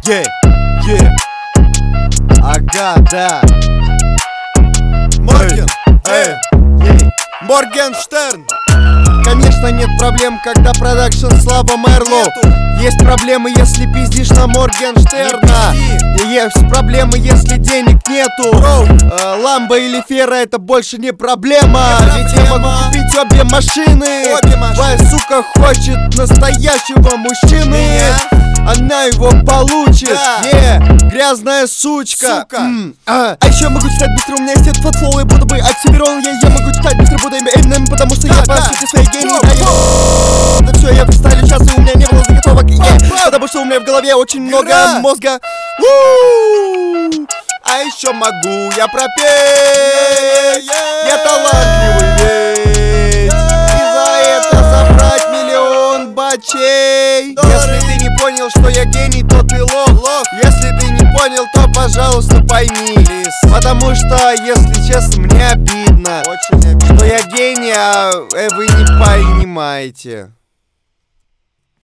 Ага, да. Моргенштерн. Конечно, нет проблем, когда продакшн Слава Мэрлоу. Есть проблемы, если пиздишь на Моргенштерна. И есть проблемы, если денег нету. Ламбо или Фера — это больше не проблема. Ведь я могу купить обе машины. Твоя сука хочет настоящего мужчины. Она его получит, грязная сучка. А еще могу читать быстро, у меня есть этот флоу, и буду бы Оксимирон. Я могу читать быстро, буду Эминем, потому что я по сути своей гений. Да все, я фристайлю сейчас, и у меня не было заготовок. Потому что у меня в голове очень много мозга. А еще могу я пропеть. Я талантливый ведь. И за это забрать миллион бачей. Если ты не понял, что я гений, то ты лох. Если ты не понял, то, пожалуйста, пойми. Потому что, если честно, мне обидно, что я гений, а вы не понимаете.